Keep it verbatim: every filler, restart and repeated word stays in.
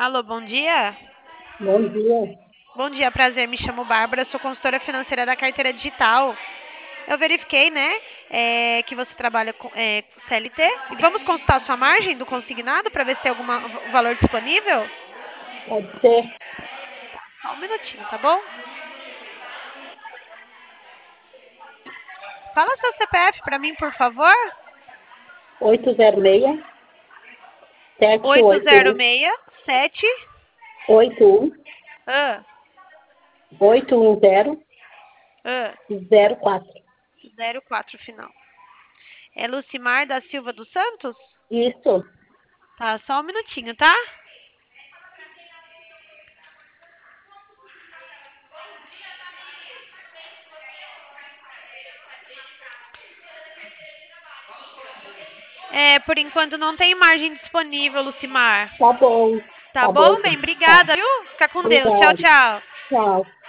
Alô, bom dia. Bom dia. Bom dia, prazer. Me chamo Bárbara, sou consultora financeira da carteira digital. Eu verifiquei, né, é, que você trabalha com é, C L T. E vamos consultar sua margem do consignado para ver se tem algum valor disponível? Pode ser Só um minutinho, tá bom? Fala seu C P F para mim, por favor. oito zero seis, sete Oito oito zero um, seis sete oito um, ah, oito um zero, ah, zero quatro. zero quatro final. É Lucimar da Silva dos Santos? Isso. Tá, só um minutinho, tá? É, por enquanto não tem margem disponível, Lucimar. Tá bom. Tá Tá bom. bom, bem? Tá. Obrigada, viu? Fica com Deus. Tchau, Obrigada. tchau. Tchau.